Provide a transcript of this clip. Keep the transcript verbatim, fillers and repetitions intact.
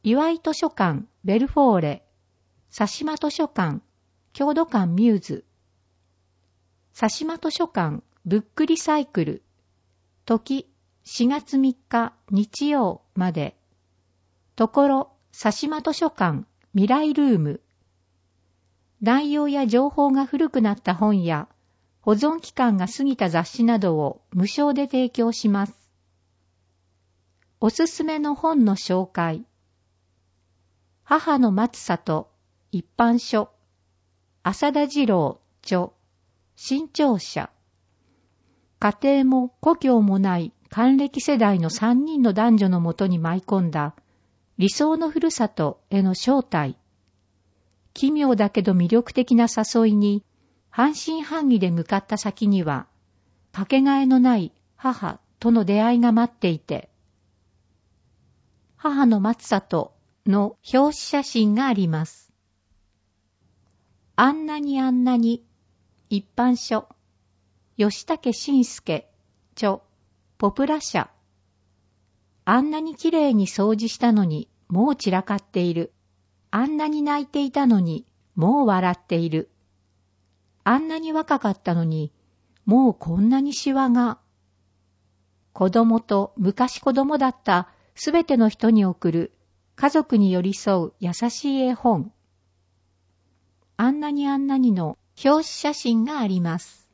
岩井図書館ベルフォーレ、佐島図書館郷土館ミューズ、佐島図書館ブックリサイクル、時しがつみっか日曜まで、ところ佐島図書館未来ルーム、内容や情報が古くなった本や保存期間が過ぎた雑誌などを無償で提供します。おすすめの本の紹介。母の松里一般書、浅田次郎著、新潮社。家庭も故郷もない還暦世代の三人の男女のもとに舞い込んだ理想のふるさとへの招待。奇妙だけど魅力的な誘いに半信半疑で向かった先には、かけがえのない母との出会いが待っていて、母の松里の表紙写真があります。あんなにあんなに一般書、吉武信介著、ポプラ社。あんなにきれいに掃除したのにもう散らかっている。あんなに泣いていたのにもう笑っている。あんなに若かったのにもうこんなにシワが。子供と昔子供だったすべての人に送る家族に寄り添う優しい絵本。あんなにあんなにの表紙写真があります。